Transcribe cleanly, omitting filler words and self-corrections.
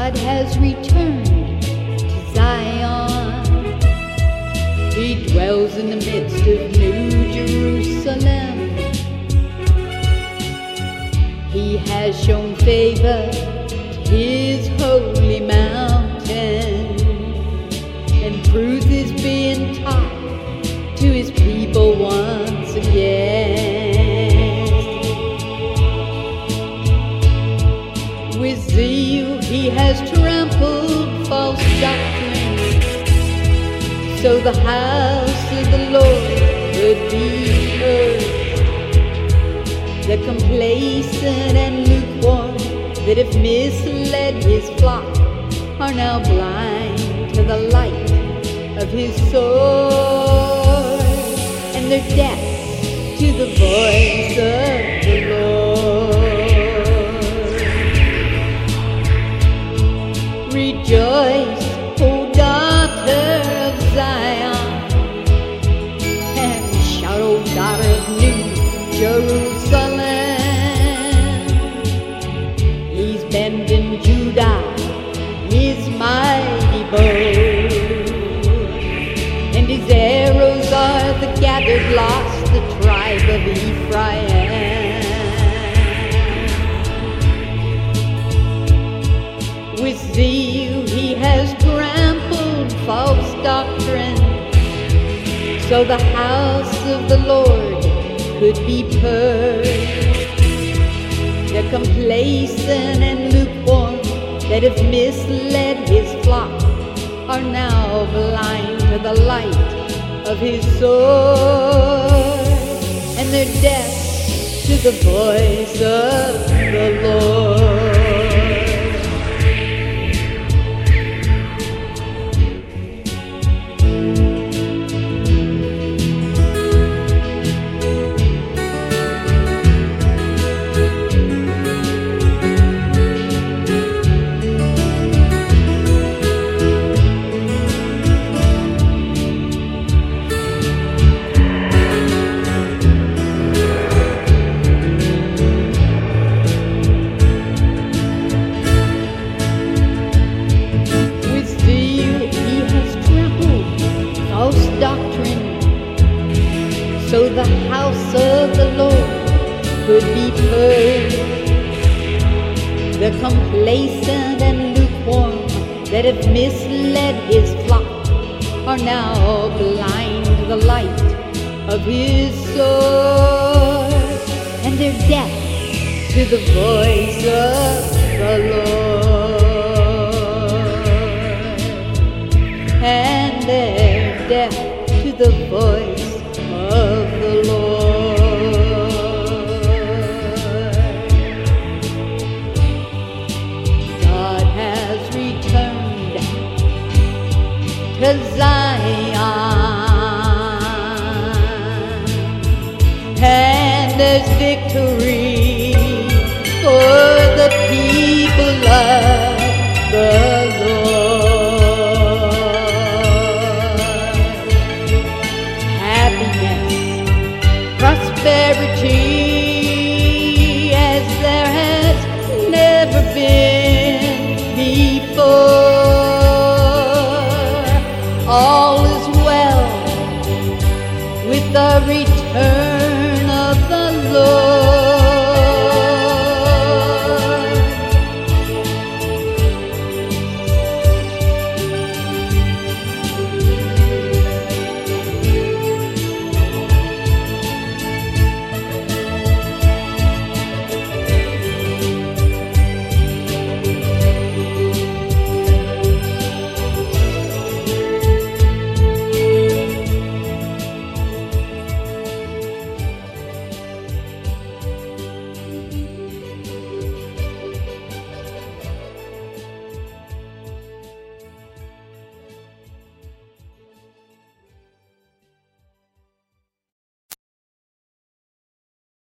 God has returned to Zion. He dwells in the midst of New Jerusalem. He has shown favor to His holy mountain, and truth is being taught to His people once again. With zeal He has trampled false doctrine, so the house of the Lord could be purged. The complacent and lukewarm that have misled His flock are now blind to the light of His sword, and they're deaf to the voice of the Lord. Rejoice, O daughter of Zion, and shout, O daughter of New Jerusalem. He's bending Judah, His mighty bow, and His arrows are the gathered lost, the tribe of Ephraim. With zeal He has trampled false doctrine, so the house of the Lord could be purged. The complacent and lukewarm that have misled His flock are now blind to the light of His sword, and they're deaf to the voice of the Lord. So the house of the Lord could be purged. The complacent and lukewarm that have misled His flock are now blind to the light of His sword, and they're deaf to the voice of the Lord, and they're deaf to the voice of the Lord. God has returned to Zion.